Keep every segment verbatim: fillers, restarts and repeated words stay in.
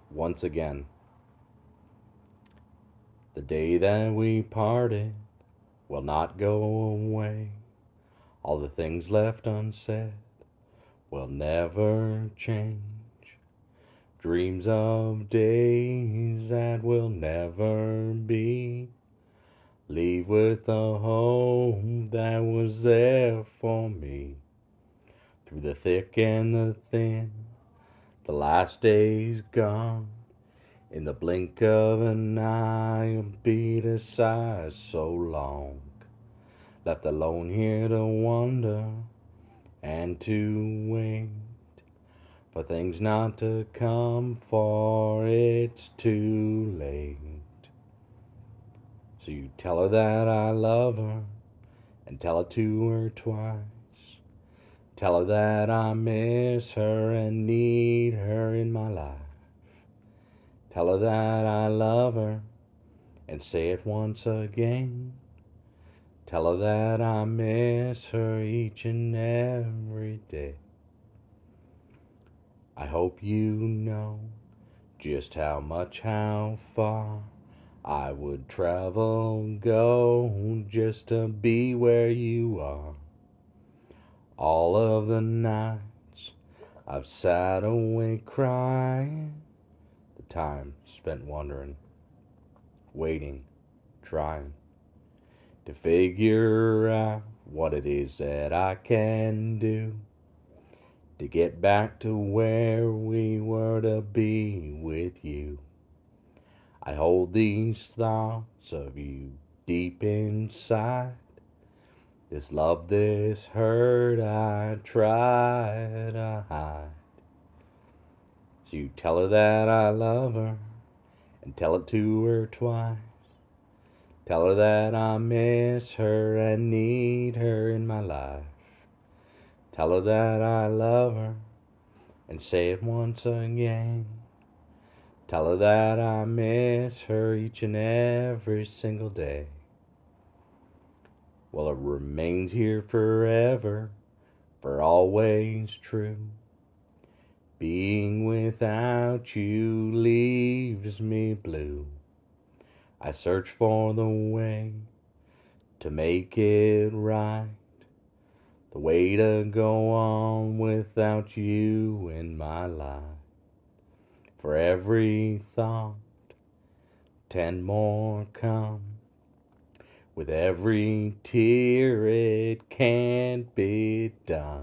once again. The day that we parted will not go away. All the things left unsaid will never change. Dreams of days that will never be. Leave with the hope that was there for me. Through the thick and the thin, the last day's gone. In the blink of an eye, a beat aside so long. Left alone here to wonder and to wait for things not to come, for it's too late. So you tell her that I love her, and tell it to her twice. Tell her that I miss her and need her in my life. Tell her that I love her, and say it once again. Tell her that I miss her each and every day. I hope you know just how much, how far I would travel, go, just to be where you are. All of the nights I've sat awake crying, the time spent wondering, waiting, trying to figure out what it is that I can do to get back to where we were to be with you. I hold these thoughts of you deep inside. This love, this hurt I try to hide. So you tell her that I love her, and tell it to her twice. Tell her that I miss her and need her in my life. Tell her that I love her, and say it once again. Tell her that I miss her each and every single day. Well, it remains here forever, for always true. Being without you leaves me blue. I search for the way to make it right, the way to go on without you in my life. For every thought, ten more come. With every tear, it can't be done.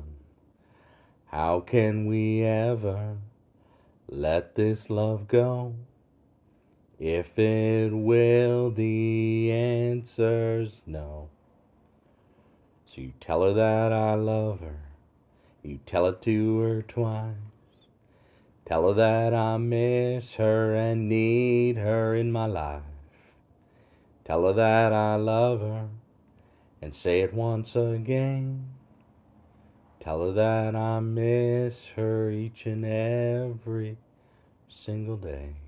How can we ever let this love go? If it will, the answer's no. So you tell her that I love her. You tell it to her twice. Tell her that I miss her and need her in my life. Tell her that I love her, and say it once again. Tell her that I miss her each and every single day.